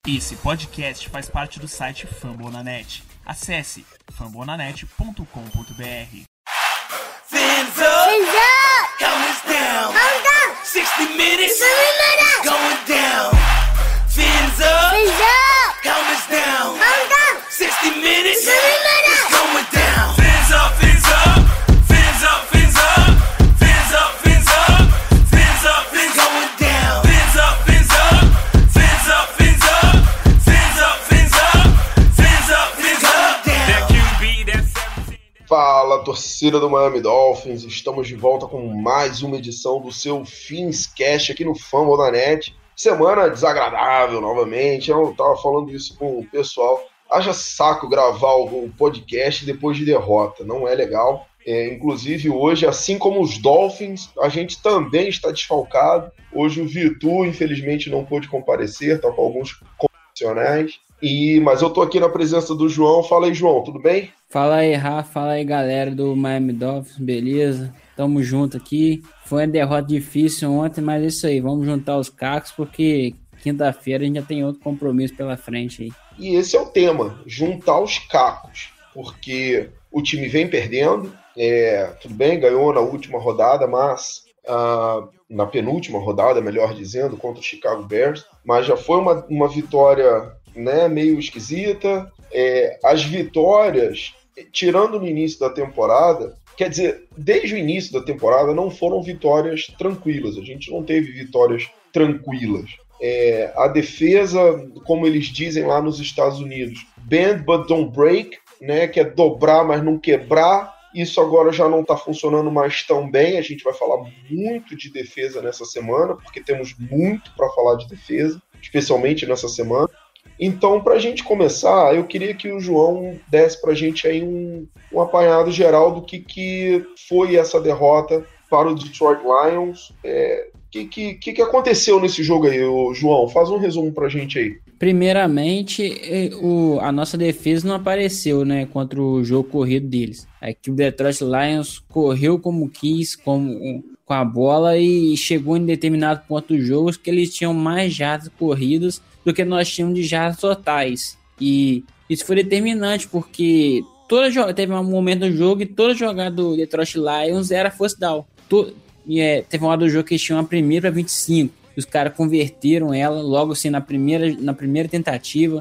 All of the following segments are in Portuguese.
Esse podcast faz parte do site Fambonanet. Acesse fambonanet.com.br. Fins up, helmets down, 60 minutes, going down. Fins up, helmets down, 60 minutes, it's going down. Fins up, fins up, fins up, fins up, fins up, fins up, fins up, fins going down. Fins up, fins up, fins up, fins up, fins up, fins up, fins up, fins up, that QB, that's 17. Fala, torcida do Miami Dolphins, estamos de volta com mais uma edição do seu Finscast aqui no Fambonanet. Semana desagradável novamente, eu tava falando isso com o pessoal. Haja saco gravar o podcast depois de derrota, não é legal. Inclusive hoje, assim como os Dolphins, a gente também está desfalcado. Hoje o Vitor, infelizmente, não pôde comparecer, tá com alguns condicionais. Mas eu tô aqui na presença do João. Fala aí, João, tudo bem? Fala aí, Rafa. Fala aí, galera do Miami Dolphins, beleza? Tamo junto aqui. Foi uma derrota difícil ontem, mas é isso aí. Vamos juntar os cacos, porque quinta-feira a gente já tem outro compromisso pela frente aí. E esse é o tema, juntar os cacos. Porque o time vem perdendo. Tudo bem, ganhou na última rodada, mas... na penúltima rodada, melhor dizendo, contra o Chicago Bears. Mas já foi uma vitória... meio esquisita. As vitórias, tirando no início da temporada, quer dizer, desde o início da temporada não foram vitórias tranquilas, a gente não teve vitórias tranquilas. A defesa, como eles dizem lá nos Estados Unidos, bend but don't break, que é dobrar mas não quebrar. Isso agora já não está funcionando mais tão bem. A gente vai falar muito de defesa nessa semana, porque temos muito para falar de defesa, especialmente nessa semana. Então, para a gente começar, eu queria que o João desse para a gente aí um apanhado geral do que foi essa derrota para o Detroit Lions. O que aconteceu nesse jogo aí, João? Faz um resumo para a gente aí. Primeiramente, a nossa defesa não apareceu, contra o jogo corrido deles. Aqui o Detroit Lions correu como quis, com a bola, e chegou em determinado ponto do jogo que eles tinham mais jardas corridas do que nós tínhamos de jardas totais. E isso foi determinante, porque teve um momento do jogo e toda jogada do Detroit Lions era first down. Teve uma hora do jogo que eles tinham a primeira para 25. Os caras converteram ela logo assim na primeira tentativa.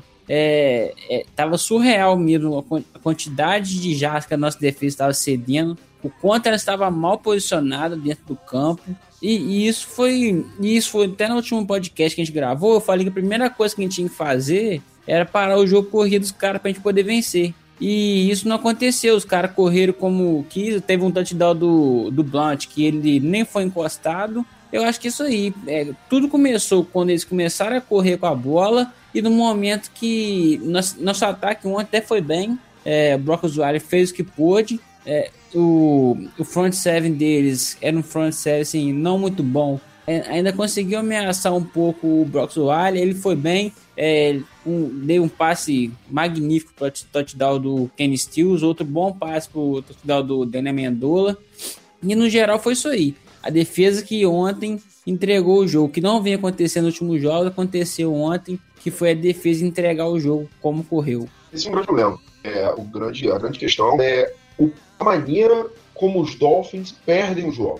Tava surreal mesmo a quantidade de jardas que a nossa defesa estava cedendo, o quanto ela estava mal posicionada dentro do campo. E isso foi até no último podcast que a gente gravou. Eu falei que a primeira coisa que a gente tinha que fazer era parar o jogo corrido dos caras pra gente poder vencer. E isso não aconteceu. Os caras correram como quis. Teve um touchdown do Blount que ele nem foi encostado. Eu acho que isso aí, tudo começou quando eles começaram a correr com a bola, e no momento que nosso ataque ontem até foi bem. O Brock Osweiler fez o que pôde. O front seven deles era um front seven assim, não muito bom. Ainda conseguiu ameaçar um pouco o Brock Osweiler. Ele foi bem, deu um passe magnífico para o touchdown do Kenny Stills, outro bom passe para o touchdown do Daniel Amendola. E no geral foi isso aí. A defesa que ontem entregou o jogo, que não vinha acontecendo nos últimos jogos, aconteceu ontem, que foi a defesa entregar o jogo como correu. Esse é um grande problema. A grande questão é a maneira como os Dolphins perdem os jogos.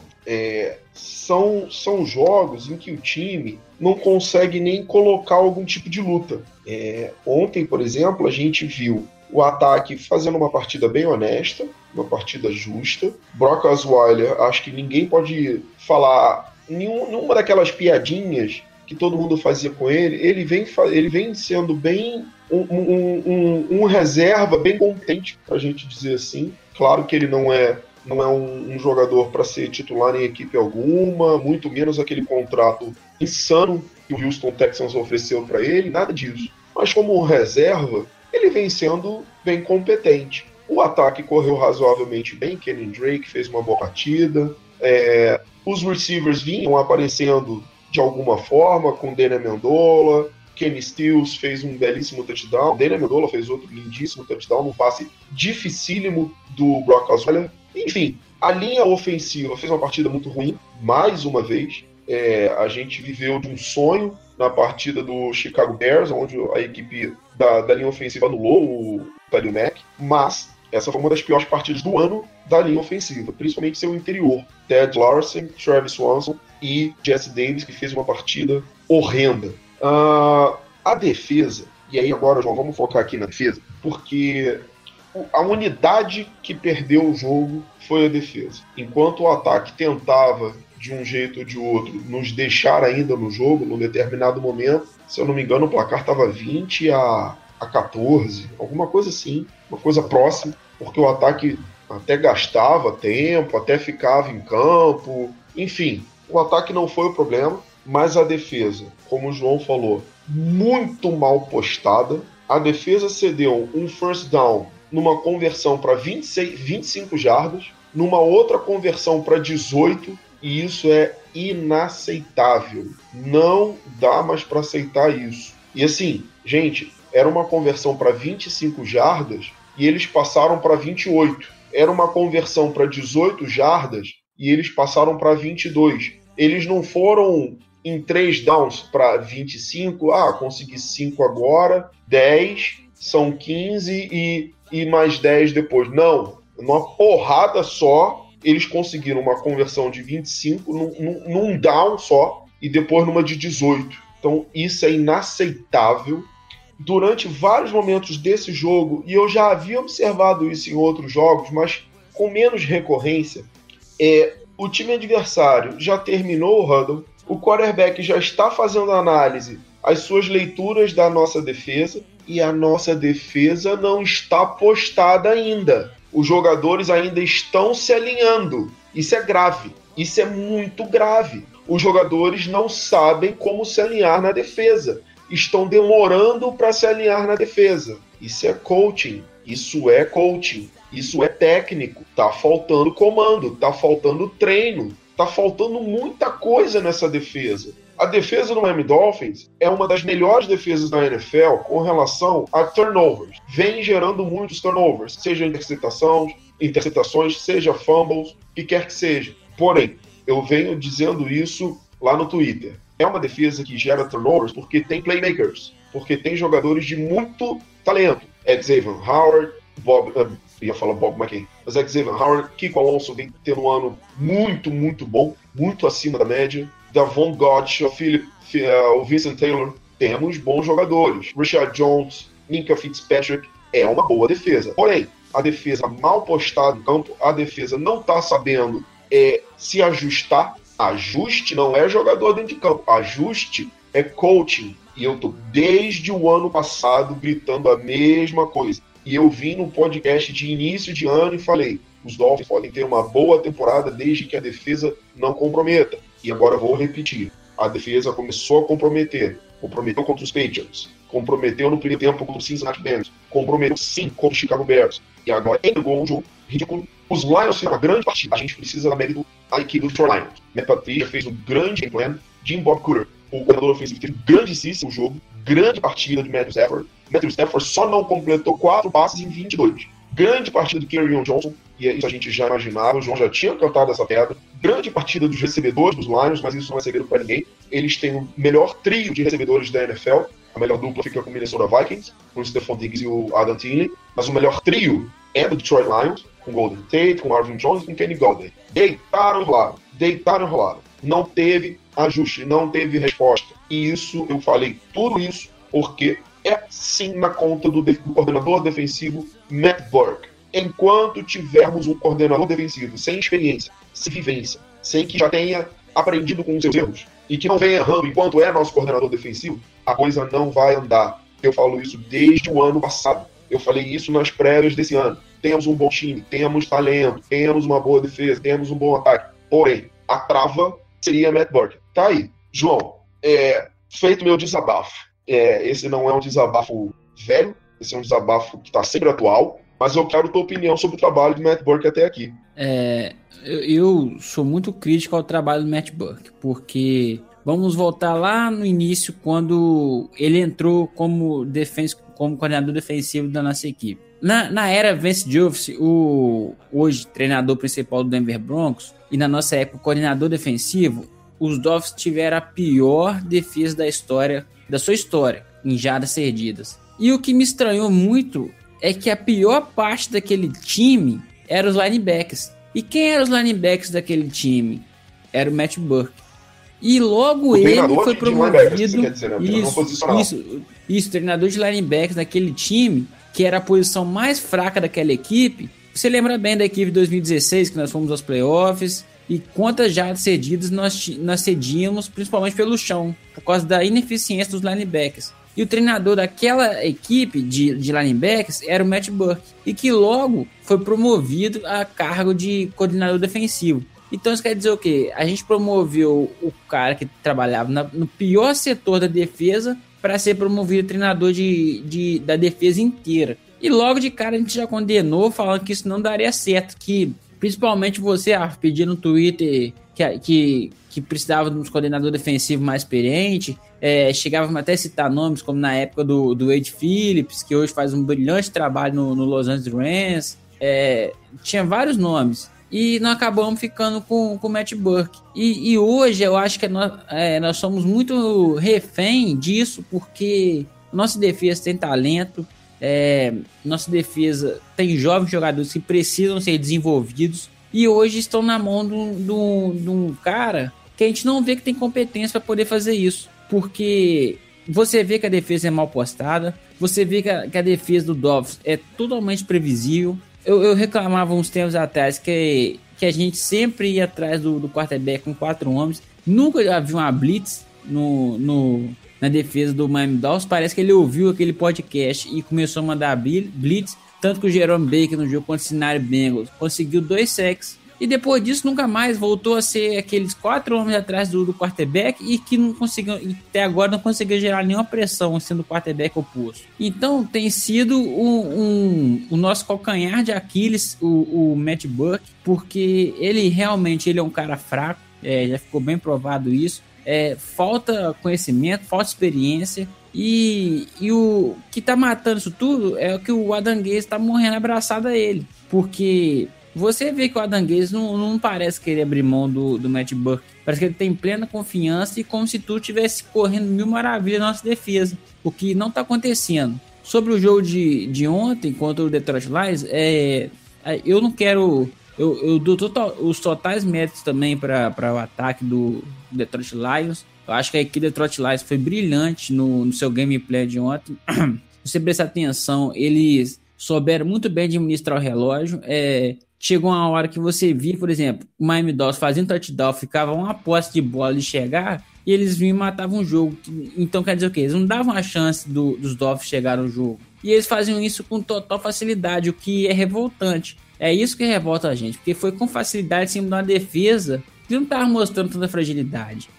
São jogos em que o time não consegue nem colocar algum tipo de luta. Ontem, por exemplo, a gente viu o ataque fazendo uma partida bem honesta, uma partida justa. Brock Osweiler, acho que ninguém pode falar nenhuma daquelas piadinhas que todo mundo fazia com ele. Ele vem sendo bem um reserva bem competente, pra gente dizer assim. Claro que ele não é um jogador para ser titular em equipe alguma, muito menos aquele contrato insano que o Houston Texans ofereceu para ele, nada disso. Mas como reserva, ele vem sendo bem competente. O ataque correu razoavelmente bem, Kenny Drake fez uma boa partida, os receivers vinham aparecendo de alguma forma, com Daniel Amendola, Kenny Stills fez um belíssimo touchdown, Daniel Amendola fez outro lindíssimo touchdown, num passe dificílimo do Brock Osweiler. Enfim, a linha ofensiva fez uma partida muito ruim, mais uma vez. A gente viveu de um sonho na partida do Chicago Bears, onde a equipe da linha ofensiva anulou o Khalil Mack, mas essa foi uma das piores partidas do ano da linha ofensiva, principalmente seu interior. Ted Larsen, Travis Swanson e Jesse Davis, que fez uma partida horrenda. A defesa, e aí agora, João, vamos focar aqui na defesa, porque a unidade que perdeu o jogo foi a defesa. Enquanto o ataque tentava, de um jeito ou de outro, nos deixar ainda no jogo, num determinado momento, se eu não me engano, o placar estava 20-14, alguma coisa assim, uma coisa próxima, porque o ataque até gastava tempo, até ficava em campo, enfim, o ataque não foi o problema, mas a defesa, como o João falou, muito mal postada. A defesa cedeu um first down numa conversão para 25 jardas, numa outra conversão para 18, e isso é inaceitável. Não dá mais para aceitar isso. E assim, gente, era uma conversão para 25 jardas e eles passaram para 28. Era uma conversão para 18 jardas e eles passaram para 22. Eles não foram em 3 downs para 25, consegui 5 agora, 10, são 15 e mais 10 depois. Não, numa porrada só, eles conseguiram uma conversão de 25 num down só e depois numa de 18. Então isso é inaceitável. Durante vários momentos desse jogo, e eu já havia observado isso em outros jogos, mas com menos recorrência, o time adversário já terminou o huddle, o quarterback já está fazendo análise, as suas leituras da nossa defesa, e a nossa defesa não está postada ainda. Os jogadores ainda estão se alinhando. Isso é grave. Isso é muito grave. Os jogadores não sabem como se alinhar na defesa. Estão demorando para se alinhar na defesa. Isso é coaching. Isso é coaching. Isso é técnico. Tá faltando comando. Tá faltando treino. Tá faltando muita coisa nessa defesa. A defesa do Miami Dolphins é uma das melhores defesas da NFL com relação a turnovers. Vem gerando muitos turnovers, seja interceptações, seja fumbles, o que quer que seja. Porém, eu venho dizendo isso lá no Twitter. É uma defesa que gera turnovers porque tem playmakers, porque tem jogadores de muito talento. Xavier Howard, Bob McKay, mas Xavier Howard, Kiko Alonso vem tendo um ano muito, muito bom, muito acima da média. Davon Godch, o Vincent Taylor, temos bons jogadores. Richard Jones, Minka Fitzpatrick, é uma boa defesa. Porém, a defesa mal postada em campo, a defesa não está sabendo se ajustar. Ajuste não é jogador dentro de campo, ajuste é coaching. E eu tô desde o ano passado gritando a mesma coisa. E eu vim no podcast de início de ano e falei, os Dolphins podem ter uma boa temporada desde que a defesa não comprometa. E agora vou repetir, a defesa começou a comprometer. Comprometeu contra os Patriots, comprometeu no primeiro tempo contra os Cincinnati Bengals, comprometeu sim contra os Chicago Bears. E agora entregou um jogo ridículo. Os Lions fizeram uma grande partida. A gente precisa dar mérito à equipe do Detroit Lions. Matt Patricia fez um grande game plan. Jim Bob Cooter, o coordenador ofensivo, teve um grandíssimo jogo. Grande partida de Matthew Stafford. Matthew Stafford só não completou 4 passes em 22. Grande partida do Kerryon Johnson, e isso a gente já imaginava, o João já tinha cantado essa pedra. Grande partida dos recebedores dos Lions, mas isso não é segredo para ninguém. Eles têm o melhor trio de recebedores da NFL. A melhor dupla fica com o Minnesota Vikings, com o Stephon Diggs e o Adam Thielen. Mas o melhor trio é do Detroit Lions, com Golden Tate, com Marvin Jones e com Kenny Golladay. Deitaram e enrolaram. Não teve ajuste, não teve resposta. E isso, eu falei tudo isso porque é sim na conta do coordenador defensivo Matt Burke. Enquanto tivermos um coordenador defensivo sem experiência, sem vivência, sem que já tenha aprendido com os seus erros e que não venha errando enquanto é nosso coordenador defensivo, a coisa não vai andar. Eu falo isso desde o ano passado. Eu falei isso nas prévias desse ano. Temos um bom time, temos talento, temos uma boa defesa, temos um bom ataque. Porém, a trava seria Matt Burke. Tá aí. João, feito meu desabafo. Esse não é um desabafo velho, esse é um desabafo que está sempre atual, mas eu quero tua opinião sobre o trabalho de Matt Burke até aqui. Eu sou muito crítico ao trabalho do Matt Burke, porque vamos voltar lá no início, quando ele entrou como coordenador defensivo da nossa equipe. Na era Vance Joseph, o hoje treinador principal do Denver Broncos, e na nossa época coordenador defensivo, os Dolphins tiveram a pior defesa da sua história, em jardas cedidas. E o que me estranhou muito é que a pior parte daquele time eram os linebackers. E quem eram os linebackers daquele time? Era o Matt Burke. E logo ele foi promovido. Isso, treinador de linebackers daquele time, que era a posição mais fraca daquela equipe. Você lembra bem da equipe de 2016, que nós fomos aos playoffs, e quantas jardas cedidas nós cedíamos, principalmente pelo chão, por causa da ineficiência dos linebackers. E o treinador daquela equipe de linebackers era o Matt Burke, e que logo foi promovido a cargo de coordenador defensivo. Então isso quer dizer o quê? A gente promoveu o cara que trabalhava no pior setor da defesa para ser promovido treinador da defesa inteira. E logo de cara a gente já condenou, falando que isso não daria certo, que principalmente você pedindo no Twitter que precisava de um coordenador defensivo mais experiente, chegava até a citar nomes como na época do Wade Phillips, que hoje faz um brilhante trabalho no Los Angeles Rams, tinha vários nomes. E nós acabamos ficando com o Matt Burke. E hoje eu acho que nós somos muito refém disso, porque nossa defesa tem talento, nossa defesa tem jovens jogadores que precisam ser desenvolvidos, e hoje estão na mão de um cara que a gente não vê que tem competência para poder fazer isso. Porque você vê que a defesa é mal postada, você vê que a defesa do Dolphins é totalmente previsível. Eu reclamava uns tempos atrás que a gente sempre ia atrás do quarterback com 4 homens. Nunca havia uma blitz na defesa do Miami Dolphins. Parece que ele ouviu aquele podcast e começou a mandar blitz. Tanto que o Jerome Baker no jogo contra o Cincinnati Bengals conseguiu 2 sacks. E depois disso nunca mais voltou a ser aqueles 4 homens atrás do quarterback e que não conseguiu, até agora não conseguiu gerar nenhuma pressão sendo o quarterback oposto. Então tem sido o nosso calcanhar de Aquiles, o Matt Burke, porque ele realmente é um cara fraco, já ficou bem provado isso. Falta conhecimento, falta experiência, e o que tá matando isso tudo é que o Adam Gase tá morrendo abraçado a ele, porque você vê que o Adam Gase não parece querer abrir mão do Matt Burke. Parece que ele tem plena confiança e como se tudo estivesse correndo mil maravilhas na nossa defesa. O que não está acontecendo. Sobre o jogo de ontem contra o Detroit Lions, eu não quero... Eu dou os totais méritos também para o ataque do Detroit Lions. Eu acho que a equipe do Detroit Lions foi brilhante no seu gameplay de ontem. Se você prestar atenção, eles souberam muito bem administrar o relógio. Chegou uma hora que você via, por exemplo, o Miami Dolphins fazendo touchdown, ficava uma posse de bola de chegar e eles vinham e matavam o jogo. Então quer dizer o quê? Eles não davam a chance dos Dolphins chegar no jogo. E eles faziam isso com total facilidade, o que é revoltante. É isso que revolta a gente, porque foi com facilidade em cima de uma defesa que não estava mostrando tanta fragilidade.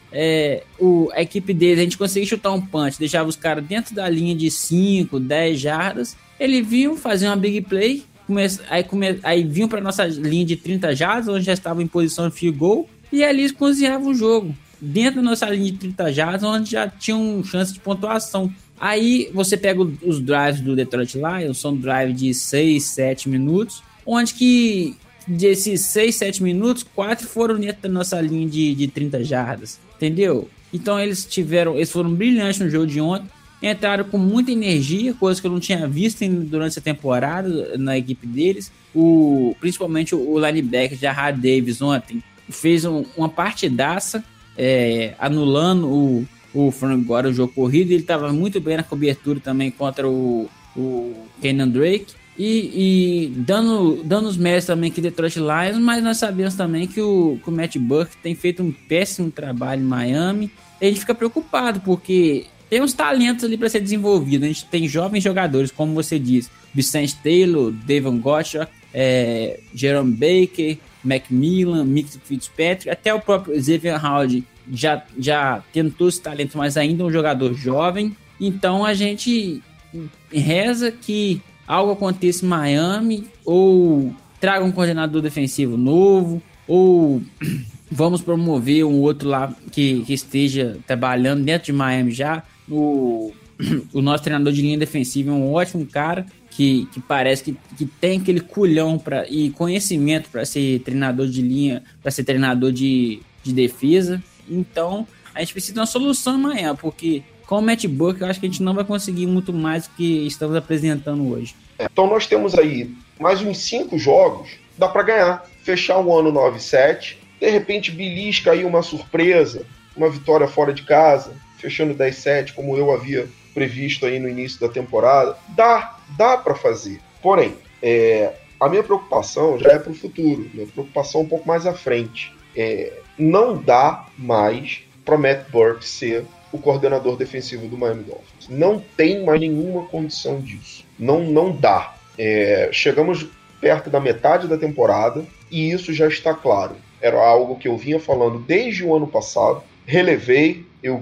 A equipe deles, a gente conseguia chutar um punch, deixava os caras dentro da linha de 5, 10 jardas, eles vinham fazer uma big play, aí vinham para nossa linha de 30 jardas, onde já estavam em posição de field goal, e ali eles cozinhavam o jogo, dentro da nossa linha de 30 jardas, onde já tinham chance de pontuação. Aí você pega os drives do Detroit Lions, são drives de 6, 7 minutos, onde que desses 6, 7 minutos, 4 foram dentro da nossa linha de 30 jardas, entendeu? Então eles foram brilhantes no jogo de ontem, entraram com muita energia, coisa que eu não tinha visto durante essa temporada na equipe deles. Principalmente o linebacker Jahad Davis ontem fez uma partidaça, anulando o Frank Gore, o jogo corrido. Ele estava muito bem na cobertura também contra o Kenyan Drake. E dando os méritos também que Detroit Lions, mas nós sabemos também que o Matt Burke tem feito um péssimo trabalho em Miami. E a gente fica preocupado, porque tem uns talentos ali para ser desenvolvido. A gente tem jovens jogadores, como você diz, Vicente Taylor, Davon Gottschalk, Jerome Baker, Macmillan, Mick Fitzpatrick, até o próprio Xavier Howard já tendo todos os talentos, mas ainda um jogador jovem. Então a gente reza que algo aconteça em Miami, ou traga um coordenador defensivo novo, ou vamos promover um outro lá que esteja trabalhando dentro de Miami já. O nosso treinador de linha defensiva é um ótimo cara, que parece que tem aquele culhão e conhecimento para ser treinador de linha, para ser treinador de defesa. Então, a gente precisa de uma solução amanhã, porque com o Matt Burke, eu acho que a gente não vai conseguir muito mais do que estamos apresentando hoje. Então nós temos aí mais uns 5 jogos, dá para ganhar. Fechar o ano 9-7, de repente belisca aí uma surpresa, uma vitória fora de casa, fechando 10-7, como eu havia previsto aí no início da temporada. Dá para fazer. Porém, a minha preocupação já é para o futuro, minha preocupação um pouco mais à frente. Não dá mais para Matt Burke ser o coordenador defensivo do Miami Dolphins. Não tem mais nenhuma condição disso. Não dá. Chegamos perto da metade da temporada e isso já está claro. Era algo que eu vinha falando desde o ano passado. Relevei, eu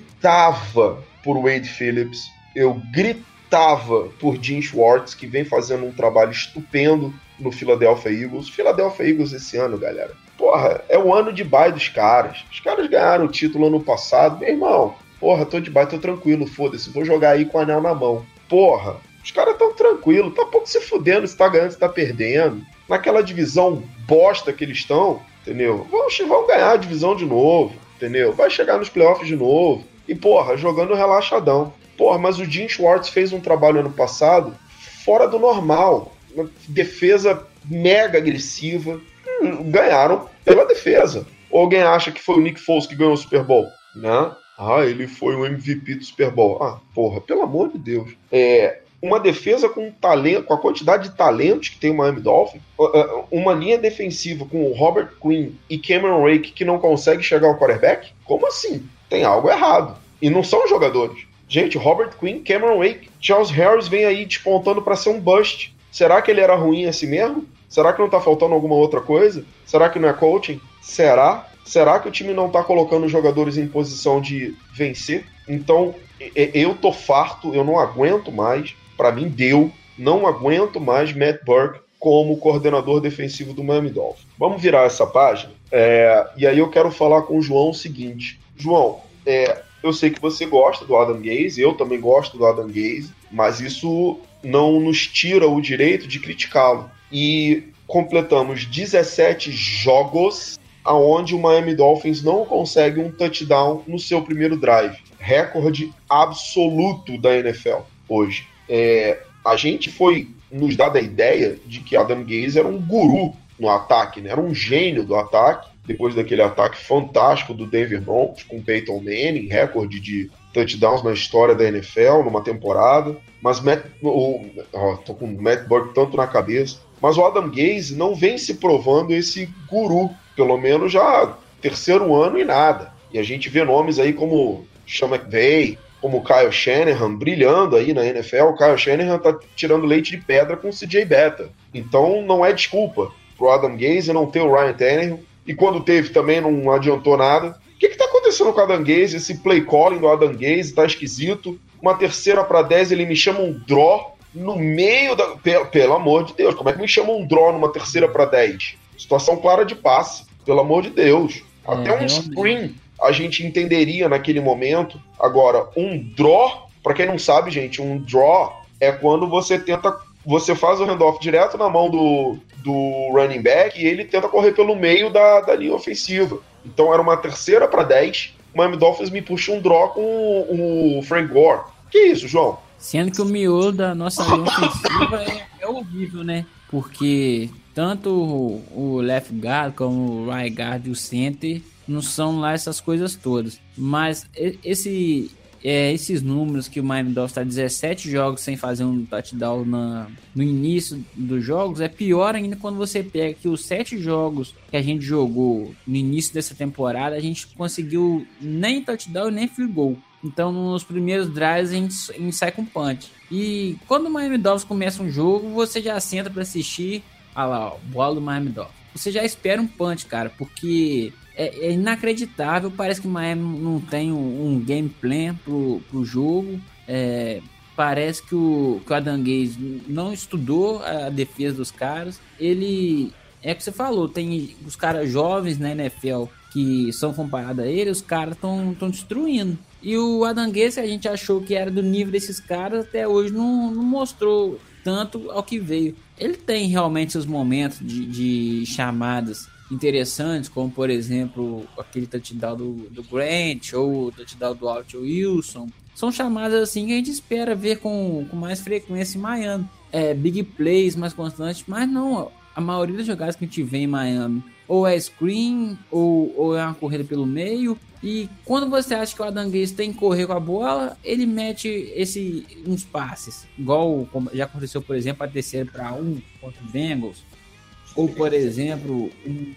gritava por Wade Phillips, eu gritava por Jim Schwartz, que vem fazendo um trabalho estupendo no Philadelphia Eagles. Philadelphia Eagles esse ano, galera. Porra, é o ano de bye dos caras. Os caras ganharam o título ano passado. Meu irmão, porra, tô de bye, tô tranquilo, foda-se. Vou jogar aí com o anel na mão. Porra, os caras tão tranquilos. Tá pouco se fudendo se tá ganhando, se tá perdendo. Naquela divisão bosta que eles estão, entendeu? Vão ganhar a divisão de novo, entendeu? Vai chegar nos playoffs de novo. E, porra, jogando relaxadão. Porra, mas o Jim Schwartz fez um trabalho ano passado fora do normal. Uma defesa mega agressiva. Ganharam pela defesa. Ou alguém acha que foi o Nick Foles que ganhou o Super Bowl? Né? Ele foi o MVP do Super Bowl. Porra, pelo amor de Deus. Uma defesa com talento, com a quantidade de talentos que tem o Miami Dolphins, uma linha defensiva com o Robert Quinn e Cameron Wake que não consegue chegar ao quarterback? Como assim? Tem algo errado. E não são jogadores. Gente, Robert Quinn, Cameron Wake, Charles Harris vem aí despontando para ser um bust. Será que ele era ruim assim mesmo? Será que não tá faltando alguma outra coisa? Será que não é coaching? Será? Será que o time não tá colocando os jogadores em posição de vencer? Então, eu tô farto, eu não aguento mais. Pra mim, não aguento mais Matt Burke como coordenador defensivo do Miami Dolphins. Vamos virar essa página? E aí eu quero falar com o João o seguinte. João, eu sei que você gosta do Adam Gase, eu também gosto do Adam Gase, mas isso não nos tira o direito de criticá-lo. E completamos 17 jogos aonde o Miami Dolphins não consegue um touchdown no seu primeiro drive. Recorde absoluto da NFL hoje. A gente foi nos dada a ideia de que Adam Gase era um guru no ataque, né? Era um gênio do ataque, depois daquele ataque fantástico do Denver Broncos com Peyton Manning, recorde de touchdowns na história da NFL numa temporada. Mas tô com o Matt Burke tanto na cabeça. Mas o Adam Gase não vem se provando esse guru, pelo menos já terceiro ano e nada. E a gente vê nomes aí como Sean McVay, como Kyle Shanahan brilhando aí na NFL. O Kyle Shanahan tá tirando leite de pedra com o CJ Beathard. Então não é desculpa pro Adam Gase não ter o Ryan Tannehill. E quando teve também não adiantou nada. O que tá acontecendo com o Adam Gase? Esse play calling do Adam Gase tá esquisito. Uma terceira para 10, ele me chama um draw no meio da... Pelo amor de Deus, como é que me chama um draw numa terceira para 10? Situação clara de passe, pelo amor de Deus. Até um screen a gente entenderia naquele momento. Agora, um draw, para quem não sabe, gente, um draw é quando você faz o handoff direto na mão do running back e ele tenta correr pelo meio da linha ofensiva. Então era uma terceira para 10, o Miami Dolphins me puxa um draw com o Frank Gore. Que isso, João? Sendo que o miolo da nossa linha ofensiva é horrível, né? Porque tanto o left guard como o right guard e o center não são lá essas coisas todas. Mas esses números que o Miami Dolphins está 17 jogos sem fazer um touchdown no início dos jogos, é pior ainda quando você pega que os 7 jogos que a gente jogou no início dessa temporada, a gente conseguiu nem touchdown e nem field goal. Então, nos primeiros drives, a gente sai com punch. E quando o Miami Dolphins começa um jogo, você já senta para assistir. Olha lá, ó, bola do Miami Dolphins. Você já espera um punch, cara, porque é inacreditável. Parece que o Miami não tem um game plan pro jogo. Parece que o Adam Gase não estudou a defesa dos caras. Ele, é o que você falou, tem os caras jovens na NFL que são comparados a ele, os caras estão destruindo. E o Adam Gase, a gente achou que era do nível desses caras, até hoje não mostrou tanto ao que veio. Ele tem realmente seus momentos de chamadas interessantes, como por exemplo aquele touchdown do Grant ou o touchdown do Alt Wilson, são chamadas assim que a gente espera ver com mais frequência em Miami. Big plays mais constantes, mas não, a maioria das jogadas que a gente vê em Miami ou é screen ou é uma corrida pelo meio. E quando você acha que o Adam Gase tem que correr com a bola, ele mete uns passes, igual já aconteceu, por exemplo, a terceira para 1 contra o Bengals, ou por exemplo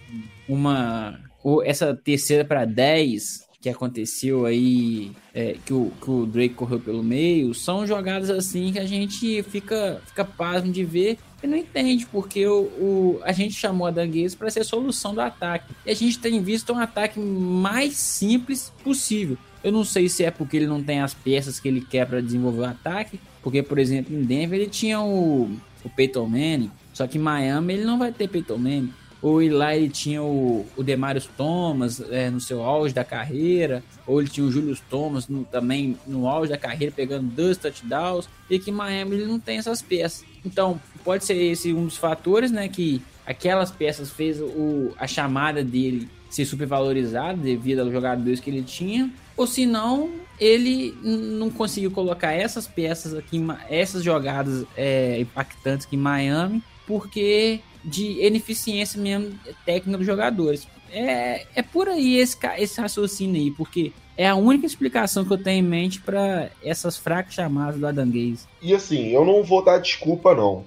ou essa terceira para 10 que aconteceu aí, que o Drake correu pelo meio. São jogadas assim que a gente fica pasmo de ver e não entende, porque a gente chamou a Adam Gase para ser a solução do ataque, e a gente tem visto um ataque mais simples possível. Eu não sei se é porque ele não tem as peças que ele quer para desenvolver o ataque, porque, por exemplo, em Denver ele tinha o Peyton Manning, só que em Miami ele não vai ter Peyton Manning. Ou lá ele tinha o Demaryius Thomas no seu auge da carreira, ou ele tinha o Julius Thomas também no auge da carreira, pegando 2 touchdowns, e que em Miami ele não tem essas peças. Então, pode ser esse um dos fatores, né, que aquelas peças fez a chamada dele ser supervalorizada devido aos jogadores que ele tinha, ou se não, ele não conseguiu colocar essas peças aqui, essas jogadas impactantes aqui em Miami, porque de ineficiência mesmo técnica dos jogadores. É por aí esse raciocínio aí, porque é a única explicação que eu tenho em mente para essas fracas chamadas do Adam Gase. E assim, eu não vou dar desculpa, não.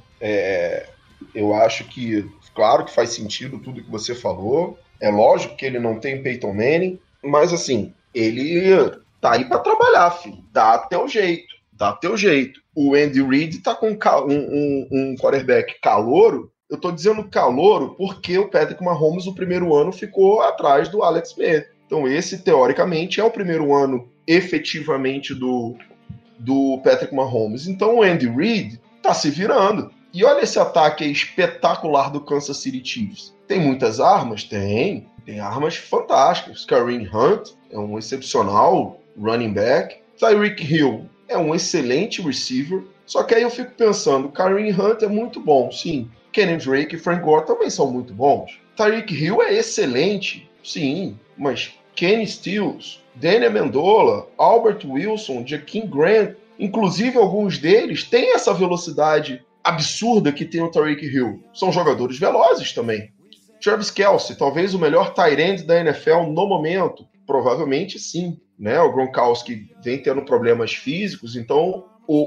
Eu acho que, claro que faz sentido tudo que você falou. É lógico que ele não tem Peyton Manning, mas assim, ele tá aí para trabalhar, filho. Dá teu jeito. O Andy Reid tá com um quarterback calouro. Eu tô dizendo calouro porque o Patrick Mahomes, no primeiro ano, ficou atrás do Alex Smith. Então esse, teoricamente, é o primeiro ano efetivamente do Patrick Mahomes. Então o Andy Reid tá se virando. E olha esse ataque espetacular do Kansas City Chiefs. Tem muitas armas? Tem armas fantásticas. Kareem Hunt é um excepcional running back. Tyreek Hill é um excelente receiver. Só que aí eu fico pensando, Kareem Hunt é muito bom, sim. Kenny Drake e Frank Gore também são muito bons. Tyreek Hill é excelente, sim, mas Kenny Stills, Danny Amendola, Albert Wilson, Jakeem Grant, inclusive alguns deles têm essa velocidade absurda que tem o Tyreek Hill. São jogadores velozes também. Travis Kelce, talvez o melhor tight end da NFL no momento. Provavelmente sim, né? O Gronkowski vem tendo problemas físicos, então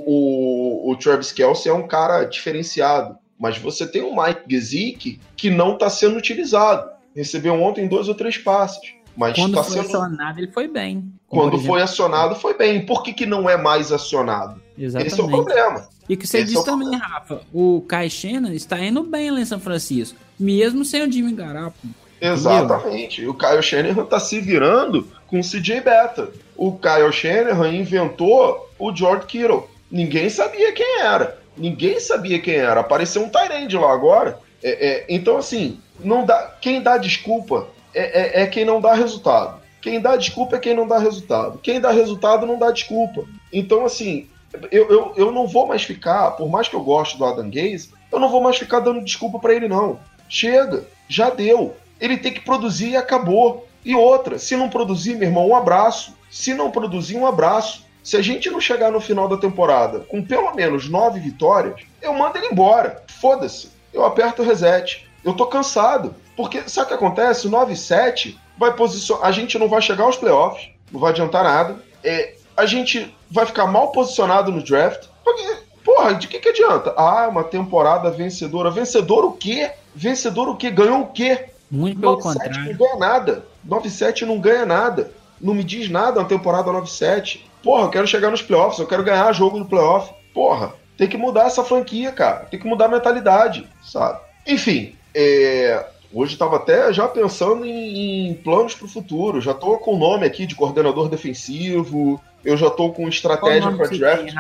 o Travis Kelce é um cara diferenciado. Mas você tem o Mike Gesicki que não está sendo utilizado. Recebeu ontem 2 ou 3 passes. Mas quando foi acionado, ele foi bem. Quando foi acionado, foi bem. Por que não é mais acionado? Exatamente. Esse é o problema. E o que você disse também, Rafa, o Kai Shannon está indo bem lá em São Francisco, mesmo sem o Jimmy Garoppolo. Exatamente. Entendeu? O Kyle Shanahan está se virando com o CJ Beathard. O Kyle Shanahan inventou o George Kittle. Ninguém sabia quem era. Apareceu um tight end lá agora. Então, assim, não dá. Quem dá desculpa é quem não dá resultado. Quem dá desculpa é quem não dá resultado. Quem dá resultado não dá desculpa. Então, assim, eu não vou mais ficar, por mais que eu goste do Adam Gase, eu não vou mais ficar dando desculpa pra ele, não. Chega, já deu. Ele tem que produzir e acabou. E outra, se não produzir, meu irmão, um abraço. Se não produzir, um abraço. Se a gente não chegar no final da temporada com pelo menos 9 vitórias, eu mando ele embora. Foda-se. Eu aperto o reset. Eu tô cansado. Porque, sabe o que acontece? 9-7 vai posicionar. A gente não vai chegar aos playoffs. Não vai adiantar nada. A gente vai ficar mal posicionado no draft. Porque, porra, de que adianta? Uma temporada vencedora. Vencedor o quê? Ganhou o quê? Muito pelo contrário. Não ganha nada. 9-7 não ganha nada. Não me diz nada uma temporada 9-7. Porra, eu quero chegar nos playoffs, eu quero ganhar jogo no playoff. Porra, tem que mudar essa franquia, cara. Tem que mudar a mentalidade, sabe? Enfim, hoje eu tava até já pensando em planos pro futuro. Já tô com o nome aqui de coordenador defensivo. Eu já tô com estratégia para draft.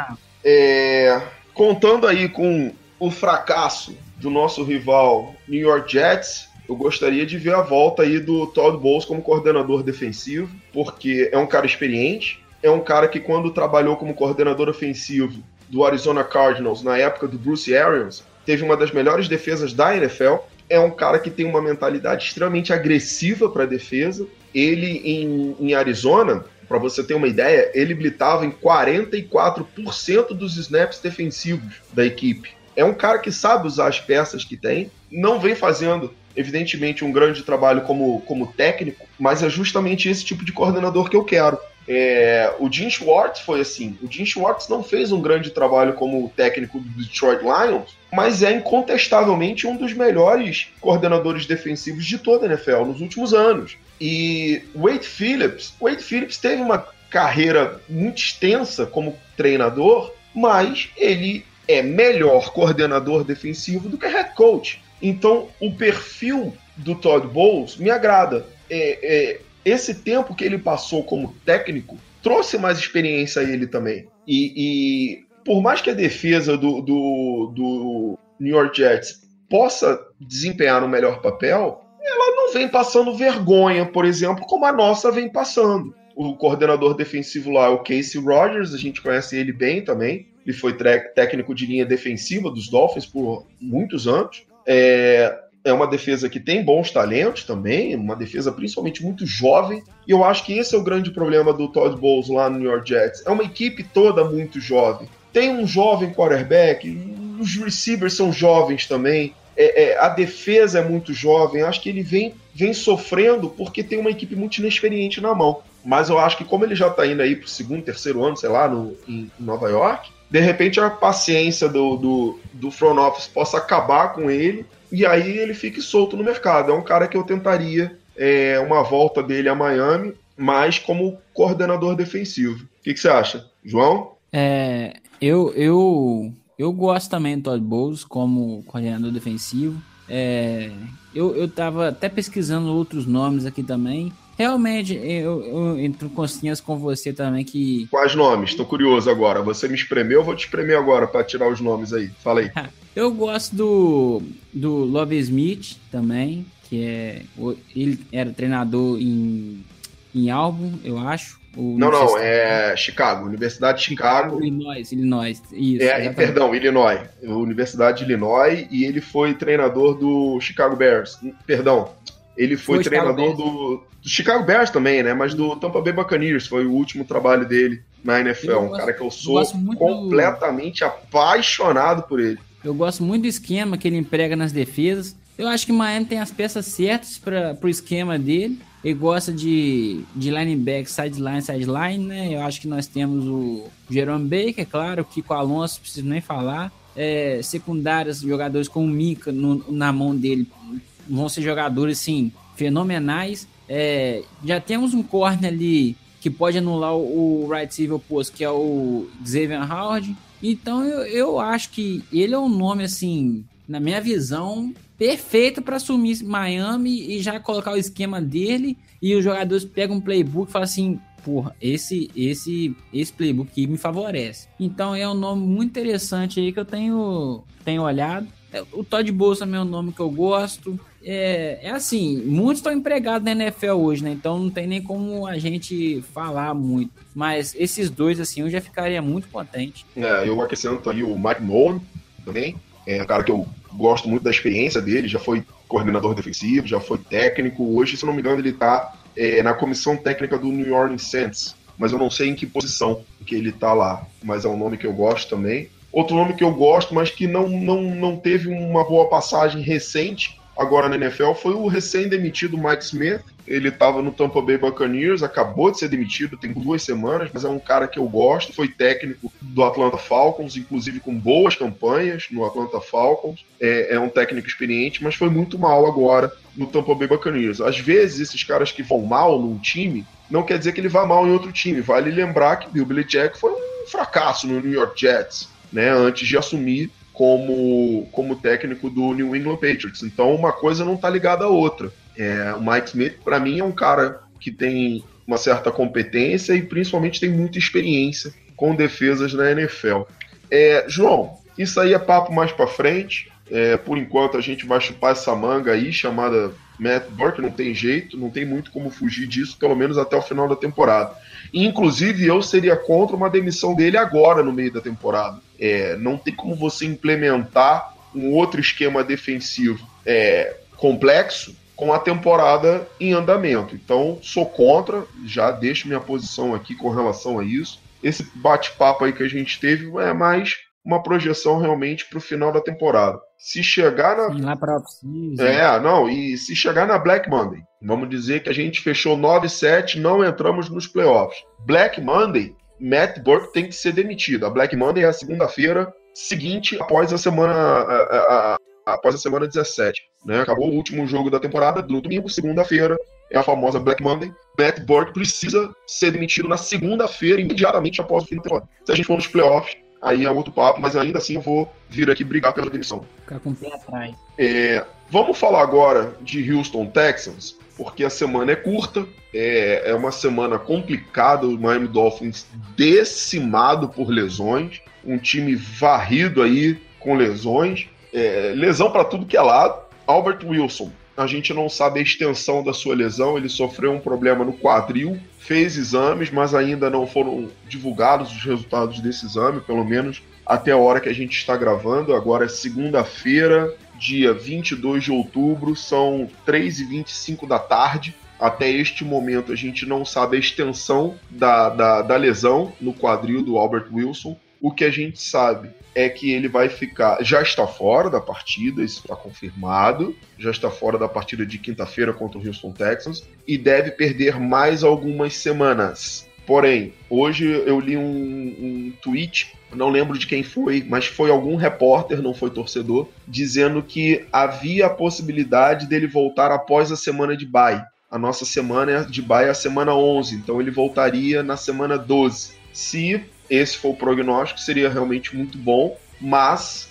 Contando aí com o fracasso do nosso rival New York Jets, eu gostaria de ver a volta aí do Todd Bowles como coordenador defensivo, porque é um cara experiente, é um cara que quando trabalhou como coordenador ofensivo do Arizona Cardinals na época do Bruce Arians, teve uma das melhores defesas da NFL. é um cara que tem uma mentalidade extremamente agressiva para a defesa. Ele, em Arizona, para você ter uma ideia, ele blitava em 44% dos snaps defensivos da equipe. É um cara que sabe usar as peças que tem, não vem fazendo, evidentemente, um grande trabalho como técnico, mas é justamente esse tipo de coordenador que eu quero. O Jim Schwartz foi assim. O Jim Schwartz não fez um grande trabalho como técnico do Detroit Lions, mas é incontestavelmente um dos melhores coordenadores defensivos de toda a NFL nos últimos anos. E Wade Phillips teve uma carreira muito extensa como treinador, mas ele é melhor coordenador defensivo do que head coach. Então, o perfil do Todd Bowles me agrada. Esse tempo que ele passou como técnico trouxe mais experiência a ele também. E por mais que a defesa do New York Jets possa desempenhar um melhor papel, ela não vem passando vergonha, por exemplo, como a nossa vem passando. O coordenador defensivo lá é o Casey Rogers, a gente conhece ele bem também. Ele foi técnico de linha defensiva dos Dolphins por muitos anos. É uma defesa que tem bons talentos também, uma defesa principalmente muito jovem, e eu acho que esse é o grande problema do Todd Bowles lá no New York Jets. É uma equipe toda muito jovem. Tem um jovem quarterback, os receivers são jovens também, a defesa é muito jovem, acho que ele vem sofrendo porque tem uma equipe muito inexperiente na mão. Mas eu acho que como ele já está indo aí para o segundo, terceiro ano, sei lá, em Nova York, de repente a paciência do front office possa acabar com ele, e aí ele fique solto no mercado. É um cara que eu tentaria uma volta dele a Miami, mas como coordenador defensivo. O que você acha, João? Eu gosto também do Todd Bowles como coordenador defensivo. Eu tava até pesquisando outros nomes aqui também. Realmente, eu entro consciência com você também que... Quais nomes? Tô curioso agora. Você me espremeu, eu vou te espremer agora para tirar os nomes aí. Fala aí. Eu gosto do Love Smith também, ele era treinador em Auburn, eu acho. Não, é Chicago, Universidade de Chicago. Illinois, isso. Perdão, Illinois. Universidade de Illinois, e ele foi treinador do Chicago Bears. Perdão, ele foi treinador do Chicago Bears também, né? Mas do Tampa Bay Buccaneers, foi o último trabalho dele na NFL. Um cara que eu sou completamente apaixonado por ele. Eu gosto muito do esquema que ele emprega nas defesas. Eu acho que o Miami tem as peças certas para o esquema dele. Ele gosta de linebacker, sideline, né? Eu acho que nós temos o Jerome Baker, claro, o Kiko Alonso, não preciso nem falar. Secundárias, jogadores como o Mika na mão dele, vão ser jogadores, assim, fenomenais. Já temos um corner ali que pode anular o right receiver oposto, que é o Xavier Howard. Então eu acho que ele é um nome, assim, na minha visão, perfeito para assumir Miami e já colocar o esquema dele, e os jogadores pegam um playbook e falam assim, porra, esse playbook aqui me favorece. Então é um nome muito interessante aí que eu tenho olhado. O Todd Bowles também é um nome que eu gosto. Assim, muitos estão empregados na NFL hoje, né? Então não tem nem como a gente falar muito. Mas esses dois, assim, eu já ficaria muito contente. Eu acrescento aí o Mike Nolan também. É um cara que eu gosto muito da experiência dele, já foi coordenador defensivo, já foi técnico. Hoje, se não me engano, ele está na comissão técnica do New Orleans Saints, mas eu não sei em que posição que ele está lá. Mas é um nome que eu gosto também. Outro nome que eu gosto, mas que não teve uma boa passagem recente agora na NFL, foi o recém-demitido Mike Smith. Ele estava no Tampa Bay Buccaneers, acabou de ser demitido, tem 2 semanas, mas é um cara que eu gosto, foi técnico do Atlanta Falcons, inclusive com boas campanhas no Atlanta Falcons, é um técnico experiente, mas foi muito mal agora no Tampa Bay Buccaneers. Às vezes, esses caras que vão mal num time, não quer dizer que ele vá mal em outro time. Vale lembrar que Bill Belichick foi um fracasso no New York Jets, né, antes de assumir como técnico do New England Patriots. Então, uma coisa não está ligada à outra. O Mike Smith, para mim, é um cara que tem uma certa competência e principalmente tem muita experiência com defesas na NFL. João, isso aí é papo mais para frente. Por enquanto, a gente vai chupar essa manga aí, chamada Matt Burke. Não tem jeito, não tem muito como fugir disso, pelo menos até o final da temporada. Inclusive, eu seria contra uma demissão dele agora, no meio da temporada. Não tem como você implementar um outro esquema defensivo complexo com a temporada em andamento. Então, sou contra, já deixo minha posição aqui com relação a isso. Esse bate-papo aí que a gente teve é mais uma projeção realmente para o final da temporada. Se chegar na... Sim, lá pra off-season. E se chegar na Black Monday, vamos dizer que a gente fechou 9-7, não entramos nos playoffs. Black Monday, Matt Burke tem que ser demitido. A Black Monday é a segunda-feira seguinte após a semana 17, né? Acabou o último jogo da temporada, no domingo, segunda-feira, é a famosa Black Monday. Matt Burke precisa ser demitido na segunda-feira, imediatamente após o fim da temporada. Se a gente for nos playoffs, aí é outro papo, mas ainda assim eu vou vir aqui brigar pela demissão. Ficar com o pé atrás. Vamos falar agora de Houston Texans, porque a semana é curta, é uma semana complicada, o Miami Dolphins decimado por lesões, um time varrido aí com lesões, lesão para tudo que é lado. Albert Wilson, a gente não sabe a extensão da sua lesão, ele sofreu um problema no quadril, fez exames, mas ainda não foram divulgados os resultados desse exame, pelo menos até a hora que a gente está gravando. Agora é segunda-feira, dia 22 de outubro, são 3h25 da tarde. Até este momento a gente não sabe a extensão da lesão no quadril do Albert Wilson. O que a gente sabe é que ele vai ficar... Já está fora da partida, isso está confirmado. Já está fora da partida de quinta-feira contra o Houston Texans. E deve perder mais algumas semanas. Porém, hoje eu li um tweet, não lembro de quem foi, mas foi algum repórter, não foi torcedor, dizendo que havia a possibilidade dele voltar após a semana de bye. A nossa semana de bye é a semana 11, então ele voltaria na semana 12. Se esse for o prognóstico, seria realmente muito bom, mas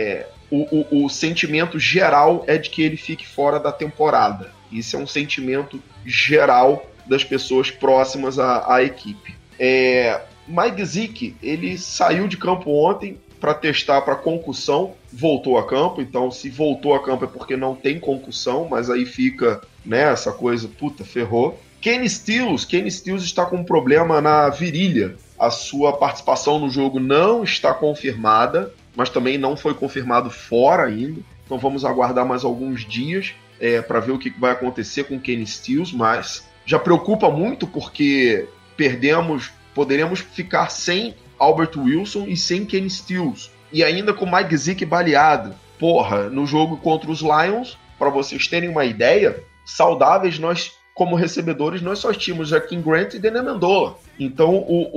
o sentimento geral é de que ele fique fora da temporada. Isso é um sentimento geral das pessoas próximas à equipe. Mike Gesicki, ele saiu de campo ontem para testar para concussão, voltou a campo, então se voltou a campo é porque não tem concussão, mas aí fica, né, essa coisa, puta, ferrou. Kenny Stills está com um problema na virilha. A sua participação no jogo não está confirmada, mas também não foi confirmado fora ainda. Então vamos aguardar mais alguns dias para ver o que vai acontecer com Kenny Stills, mas já preocupa muito porque poderíamos ficar sem Albert Wilson e sem Kenny Stills. E ainda com Mike Gesicki baleado. Porra, no jogo contra os Lions, para vocês terem uma ideia, saudáveis nós... Como recebedores, nós só tínhamos Jaquim Grant e Dene Amendola. Então,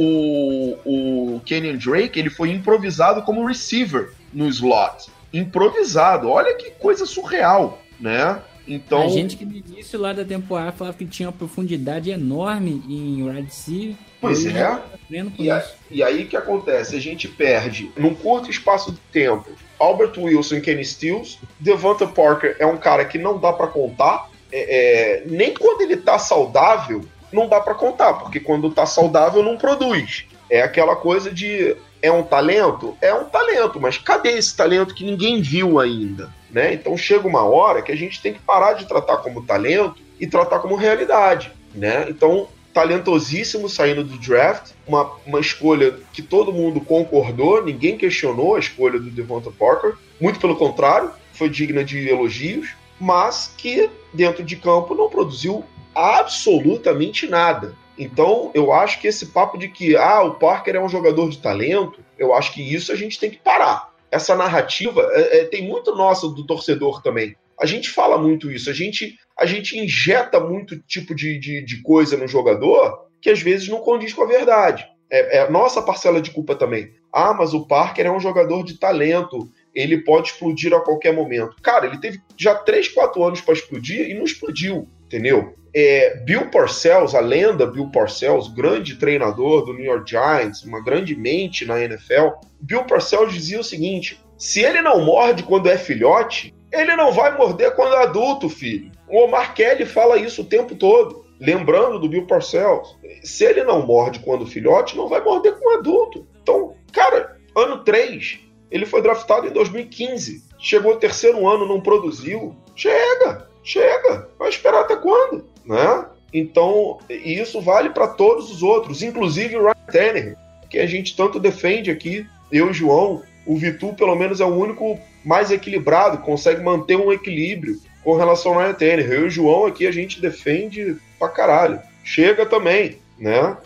o Kenyon Drake ele foi improvisado como receiver no slot. Improvisado. Olha que coisa surreal, né? Então, a gente que no início lá da temporada falava que tinha uma profundidade enorme em wide receiver. Pois é. E aí o que acontece? A gente perde, num curto espaço de tempo, Albert Wilson e Kenny Stills. Devonta Parker é um cara que não dá para contar. Nem quando ele tá saudável, não dá para contar, porque quando tá saudável não produz. É aquela coisa de, é um talento? É um talento, mas cadê esse talento que ninguém viu ainda? Né? Então chega uma hora que a gente tem que parar de tratar como talento e tratar como realidade. Né? Então, talentosíssimo saindo do draft, uma escolha que todo mundo concordou, ninguém questionou a escolha do Devonta Parker, muito pelo contrário, foi digna de elogios, mas que dentro de campo não produziu absolutamente nada. Então, eu acho que esse papo de que o Parker é um jogador de talento, eu acho que isso a gente tem que parar. Essa narrativa tem muito nossa do torcedor também. A gente fala muito isso, a gente injeta muito tipo de coisa no jogador que às vezes não condiz com a verdade. É nossa parcela de culpa também. Mas o Parker é um jogador de talento, ele pode explodir a qualquer momento. Cara, ele teve já 3-4 anos para explodir e não explodiu, entendeu? Bill Parcells, a lenda Bill Parcells, grande treinador do New York Giants, uma grande mente na NFL, Bill Parcells dizia o seguinte: se ele não morde quando é filhote, ele não vai morder quando é adulto, filho. O Omar Kelly fala isso o tempo todo, lembrando do Bill Parcells. Se ele não morde quando filhote, não vai morder com adulto. Então, cara, ano 3... ele foi draftado em 2015. Chegou o terceiro ano, não produziu. Chega. Vai esperar até quando? Né? Então, isso vale para todos os outros, inclusive o Ryan Tannehill, que a gente tanto defende aqui, eu e o João. O Vitu, pelo menos, é o único mais equilibrado, consegue manter um equilíbrio com relação ao Ryan Tannehill. Eu e o João aqui, a gente defende pra caralho. Chega também, né?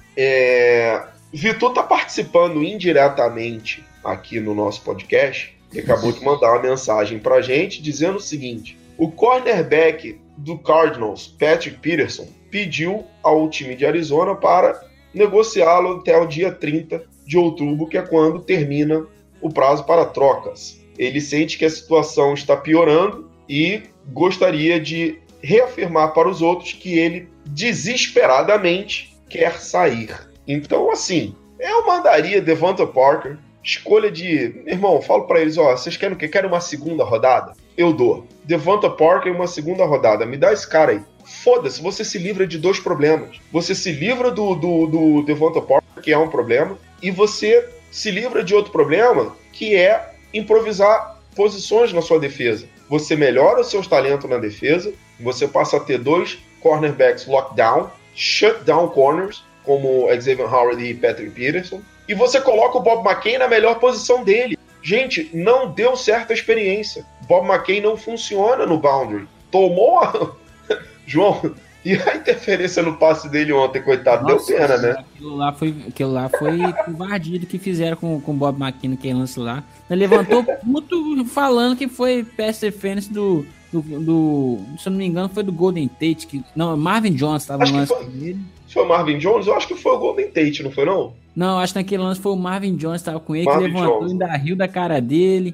Vitu tá participando indiretamente aqui no nosso podcast e acabou de mandar uma mensagem pra gente dizendo o seguinte: o cornerback do Cardinals, Patrick Peterson, pediu ao time de Arizona para negociá-lo até o dia 30 de outubro, que é quando termina o prazo para trocas. Ele sente que a situação está piorando e gostaria de reafirmar para os outros que ele desesperadamente quer sair. Então, assim, eu mandaria Devonta Parker, escolha de... Meu irmão, falo para eles, vocês querem o quê? Querem uma segunda rodada? Eu dou. Devonta Parker uma segunda rodada. Me dá esse cara aí. Foda-se, você se livra de 2 problemas. Você se livra do Devonta Parker, que é um problema, e você se livra de outro problema, que é improvisar posições na sua defesa. Você melhora os seus talentos na defesa, você passa a ter 2 cornerbacks lockdown, shutdown corners, como Xavier Howard e Patrick Peterson, e você coloca o Bob McCain na melhor posição dele. Gente, não deu certa experiência. Bob McCain não funciona no boundary. Tomou a... João, e a interferência no passe dele ontem, coitado, nossa, deu pena, né? Aquilo lá foi covardia que fizeram com o Bob McCain naquele lance lá. Ele levantou muito falando que foi pass defense do se eu não me engano, foi do Golden Tate. Não, Marvin Jones estava no lance dele. Foi o Marvin Jones? Eu acho que foi o Golden Tate, não foi não? Não, acho que naquele lance foi o Marvin Jones que estava com ele, Marvin que levantou e ainda riu da cara dele.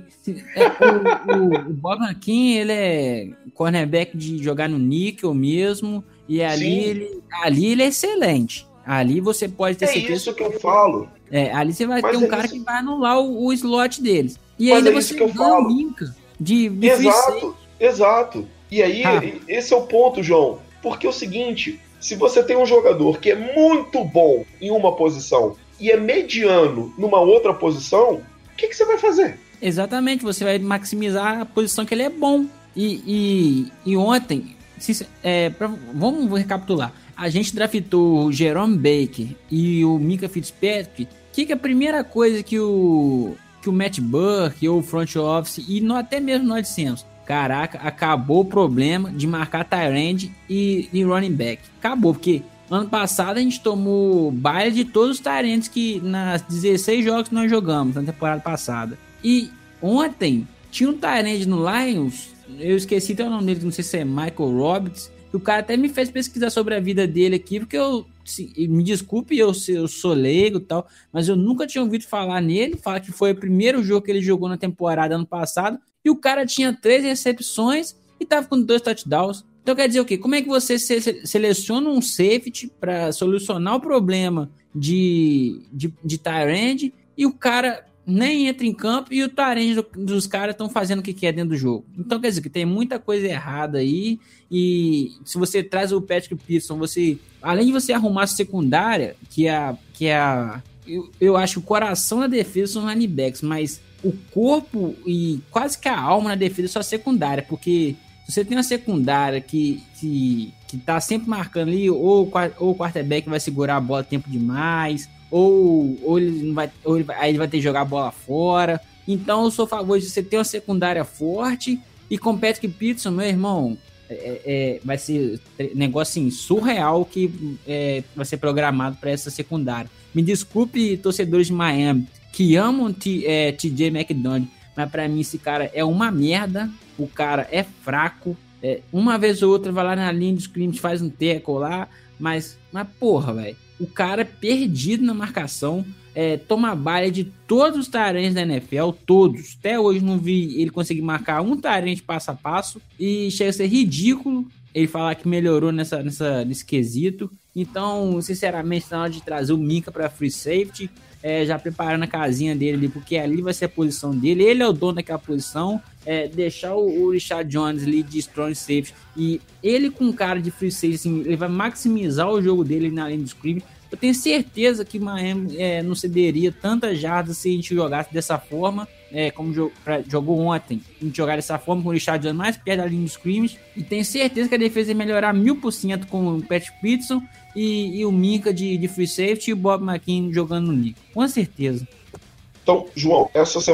O Bob McCain, ele é cornerback de jogar no níquel mesmo, e ali ele é excelente. Ali você pode ter certeza. É isso que eu falo. Ali você vai ter um cara que vai anular o slot deles. E ainda você ganha o Minka de Exato. E aí, esse é o ponto, João. Porque é o seguinte, se você tem um jogador que é muito bom em uma posição e é mediano numa outra posição, o que você vai fazer? Exatamente, você vai maximizar a posição que ele é bom. E ontem, vamos recapitular. A gente draftou o Jerome Baker e o Minka Fitzpatrick. O que é a primeira coisa que o Matt Burke ou o front office e até mesmo nós dissemos? Caraca, acabou o problema de marcar tight end e running back. Acabou, porque ano passado a gente tomou baile de todos os tight ends que nas 16 jogos que nós jogamos na temporada passada. E ontem tinha um tight end no Lions, eu esqueci até o nome dele, não sei se é Michael Roberts, que o cara até me fez pesquisar sobre a vida dele aqui, porque me desculpe, eu sou leigo e tal, mas eu nunca tinha ouvido falar nele, fala que foi o primeiro jogo que ele jogou na temporada ano passado, e o cara tinha 3 recepções e tava com 2 touchdowns. Então quer dizer o quê? Como é que você seleciona um safety para solucionar o problema de tight end e o cara nem entra em campo e o tight end dos caras estão fazendo o que quer dentro do jogo? Então quer dizer que tem muita coisa errada aí, e se você traz o Patrick Peterson, você, além de você arrumar a secundária, eu acho que o coração da defesa são os running backs, mas o corpo e quase que a alma na defesa é só secundária, porque se você tem uma secundária que tá sempre marcando ali, ou o quarterback vai segurar a bola tempo demais, ou ele vai ter que jogar a bola fora. Então eu sou a favor de você ter uma secundária forte, e com o Patrick Peterson, meu irmão, vai ser negócio assim, surreal que vai ser programado para essa secundária. Me desculpe, torcedores de Miami, que amam TJ McDonald, mas pra mim esse cara é uma merda, o cara é fraco, uma vez ou outra vai lá na linha de scrimmage, faz um tackle lá, mas porra, velho, o cara é perdido na marcação, toma baile de todos os tarantes da NFL, todos, até hoje não vi ele conseguir marcar um tarente passo a passo, e chega a ser ridículo ele falar que melhorou nesse quesito. Então, sinceramente, na hora de trazer o Minka para free safety, já preparando a casinha dele ali, porque ali vai ser a posição dele, ele é o dono daquela posição, deixar o Richard Jones ali de strong safety, e ele com cara de free safety, assim, ele vai maximizar o jogo dele na linha do scrimmage. Eu tenho certeza que Miami não cederia tantas jardas se a gente jogasse dessa forma, como jogou ontem. A gente jogar dessa forma com o Richard Jones mais perto da linha do scrimmage, e tenho certeza que a defesa ia melhorar 1000% com o Patrick Peterson e o Minka de free safety e o Bob McCain jogando no níquel. Com certeza. Então, João, essa semana,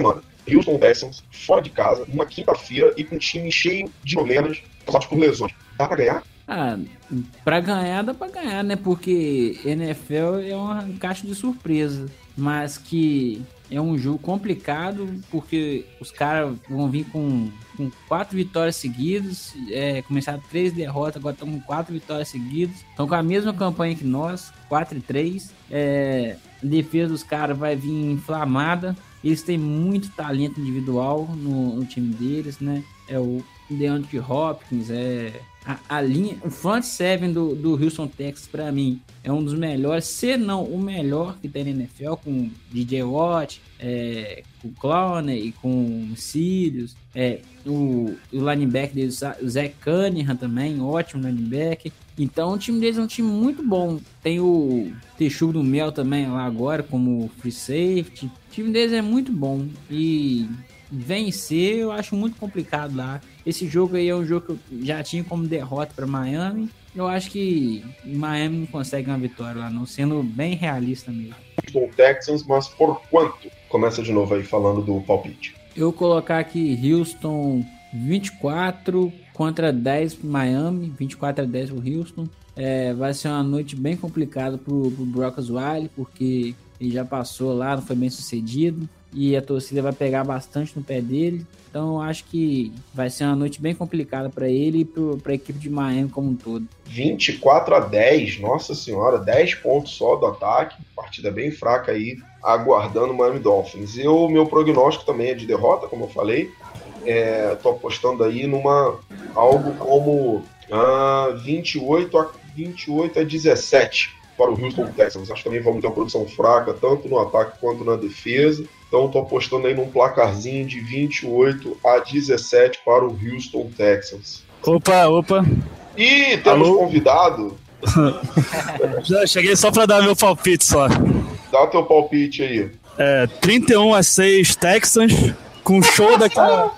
Houston Texans, fora de casa, numa quinta-feira e com um time cheio de problemas causados por lesões. Dá pra ganhar? Pra ganhar, dá pra ganhar, né? Porque NFL é uma caixa de surpresa. Mas que é um jogo complicado, porque os caras vão vir com 4 vitórias seguidas. Começaram 3 derrotas, agora estão com 4 vitórias seguidas. Estão com a mesma campanha que nós, 4-3. A defesa dos caras vai vir inflamada. Eles têm muito talento individual no time deles, né? O DeAndre Hopkins, a linha, o front seven do Houston Texans, pra mim, é um dos melhores, se não o melhor que tem na NFL, com DJ Watt, com Clowney, com Sirius, o linebacker deles, o Zach Cunningham também, ótimo linebacker. Então o time deles é um time muito bom. Tem o Texugo do Mel também lá agora, como free safety. O time deles é muito bom e vencer eu acho muito complicado lá. Esse jogo aí é um jogo que eu já tinha como derrota para Miami. Eu acho que Miami não consegue uma vitória lá não, sendo bem realista mesmo. Houston Texans, mas por quanto? Começa de novo aí falando do palpite. Eu vou colocar aqui Houston 24 contra 10 pro Miami, 24-10 pro Houston. Vai ser uma noite bem complicada pro Brock Osweiler, porque ele já passou lá, não foi bem sucedido. E a torcida vai pegar bastante no pé dele. Então eu acho que vai ser uma noite bem complicada para ele e para a equipe de Miami como um todo. 24-10, nossa senhora, 10 pontos só do ataque. Partida bem fraca aí, aguardando o Miami Dolphins. Meu prognóstico também é de derrota, como eu falei. Tô apostando aí algo como 28-17 para o Houston Texans. Acho que também vamos ter uma produção fraca, tanto no ataque quanto na defesa. Então estou apostando aí num placarzinho de 28-17 para o Houston Texans. Opa! E temos convidado. Já cheguei só para dar meu palpite só. Dá teu palpite aí. 31-6 Texans, com show daquela...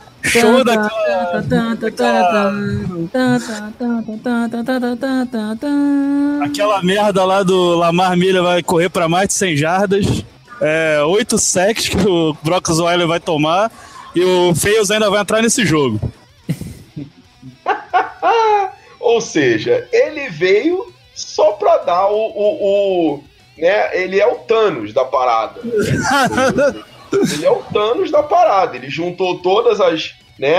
Aquela merda lá do Lamar Miller vai correr para mais de 100 jardas. 8 sacks que o Brock Osweiler vai tomar. E o Fales ainda vai entrar nesse jogo. Ou seja, ele veio só pra dar né, ele é o Thanos da parada. Ele é o Thanos da parada. Ele juntou todas as, né,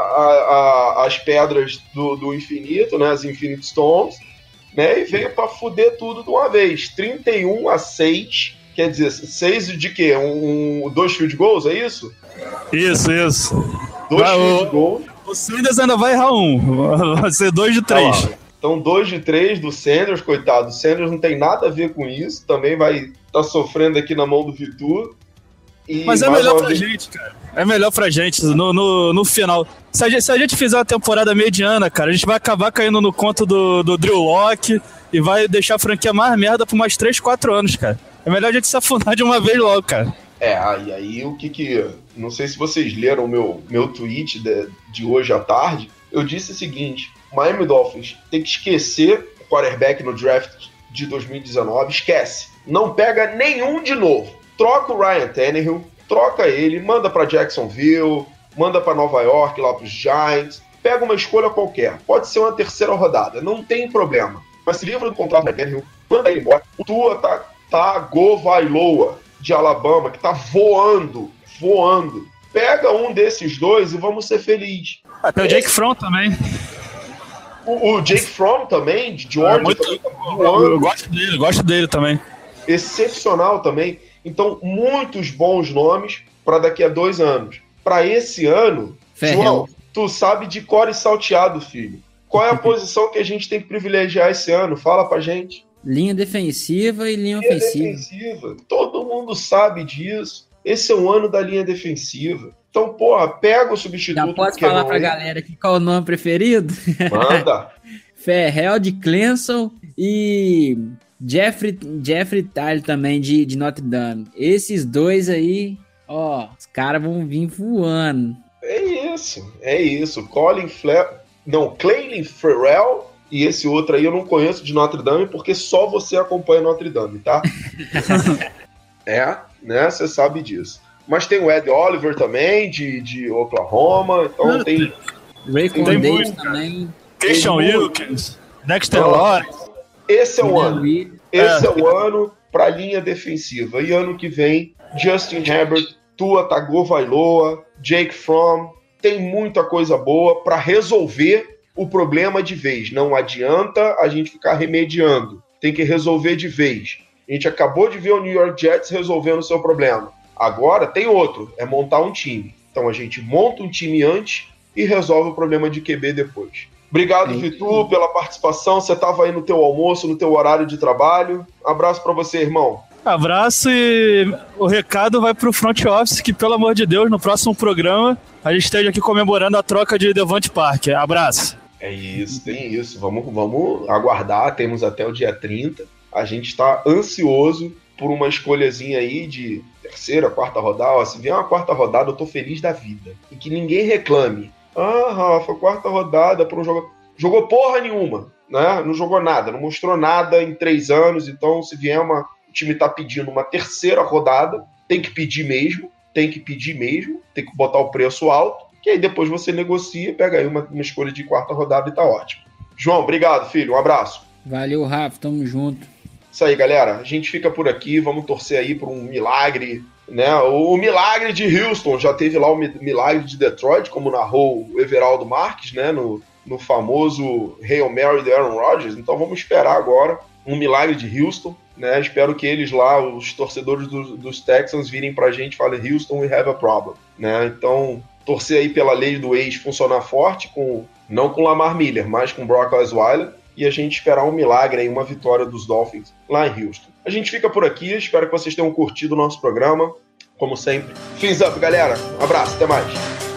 as pedras do infinito, né, as Infinite Stones, né, e veio pra fuder tudo de uma vez. 31-6. Quer dizer, 6 de quê? 2 field goals, é isso? Isso. 2 field goals. O Sanders ainda vai errar vai ser 2 de 3. Então 2 de 3 do Sanders, coitado. O Sanders não tem nada a ver com isso. Também vai estar sofrendo aqui na mão do Vitor. Mas é melhor pra gente, cara. É melhor pra gente no final. Se a gente fizer uma temporada mediana, cara, a gente vai acabar caindo no conto do Drew Lock e vai deixar a franquia mais merda por mais 3, 4 anos, cara. É melhor a gente se afundar de uma vez logo, cara. Aí o que... Não sei se vocês leram o meu tweet de hoje à tarde. Eu disse o seguinte: Miami Dolphins tem que esquecer o quarterback no draft de 2019. Esquece. Não pega nenhum de novo. Troca o Ryan Tannehill, troca ele, manda pra Jacksonville, manda pra Nova York, lá pros Giants. Pega uma escolha qualquer. Pode ser uma terceira rodada. Não tem problema. Mas se livra do contrato do Tannehill, manda ele embora. O Tua tá Govailoa, de Alabama, que tá voando. Pega um desses dois e vamos ser felizes. Até o Jake Fromm também. O Jake Fromm também, de Georgia, também tá voando. Eu gosto dele também. Excepcional também. Então, muitos bons nomes para daqui a 2 anos. Para esse ano, João, tu sabe de cor e salteado, filho. Qual é a posição que a gente tem que privilegiar esse ano? Fala pra gente. Linha defensiva e linha ofensiva. Todo mundo sabe disso. Esse é o ano da linha defensiva. Então, porra, pega o substituto. Já pode falar pra galera aqui qual é o nome preferido? Manda. Ferrell de Clemson e Jeffrey Tyler também de Notre Dame. Esses dois aí, os caras vão vir voando. É isso. Clelin Ferrell. E esse outro aí eu não conheço de Notre Dame, porque só você acompanha Notre Dame, tá? Né? Você sabe disso. mas tem o Ed Oliver também, de Oklahoma, então tem Raycon Davis também. Christian Wilkins, Dexter Lawrence. Esse é o ano. Esse é o ano para a linha defensiva. E ano que vem, Justin Herbert, Tua Tagovailoa, Jake Fromm, tem muita coisa boa para resolver o problema de vez. Não adianta a gente ficar remediando. Tem que resolver de vez. A gente acabou de ver o New York Jets resolvendo o seu problema. Agora tem outro, é montar um time. Então a gente monta um time antes e resolve o problema de QB depois. Obrigado, Vitor, pela participação. Você estava aí no teu almoço, no teu horário de trabalho. Abraço para você, irmão. Abraço, e o recado vai pro front office, que pelo amor de Deus, no próximo programa a gente esteja aqui comemorando a troca de Devonte Parker. Abraço. É isso, tem isso. Vamos aguardar, temos até o dia 30. A gente está ansioso por uma escolhazinha aí de terceira, quarta rodada. Se vier uma quarta rodada, eu tô feliz da vida. E que ninguém reclame. Ah, Rafa, quarta rodada para um jogador. Jogou porra nenhuma, né? Não jogou nada, não mostrou nada em 3 anos. Então, se vier o time tá pedindo uma terceira rodada, tem que pedir mesmo, tem que botar o preço alto, que aí depois você negocia, pega aí uma escolha de quarta rodada e tá ótimo. João, obrigado, filho, um abraço. Valeu, Rafa, tamo junto. Isso aí, galera, a gente fica por aqui, vamos torcer aí por um milagre, né? O milagre de Houston, já teve lá o milagre de Detroit, como narrou o Everaldo Marques, né? No famoso Hail Mary de Aaron Rodgers. Então vamos esperar agora um milagre de Houston, né? Espero que eles lá, os torcedores dos Texans, virem pra gente e falem: Houston, we have a problem, né? Então torcer aí pela lei do ex funcionar forte, não com Lamar Miller, mas com Brock Osweiler, e a gente esperar um milagre aí, uma vitória dos Dolphins lá em Houston. A gente fica por aqui, espero que vocês tenham curtido o nosso programa, como sempre. Fins up, galera, um abraço, até mais.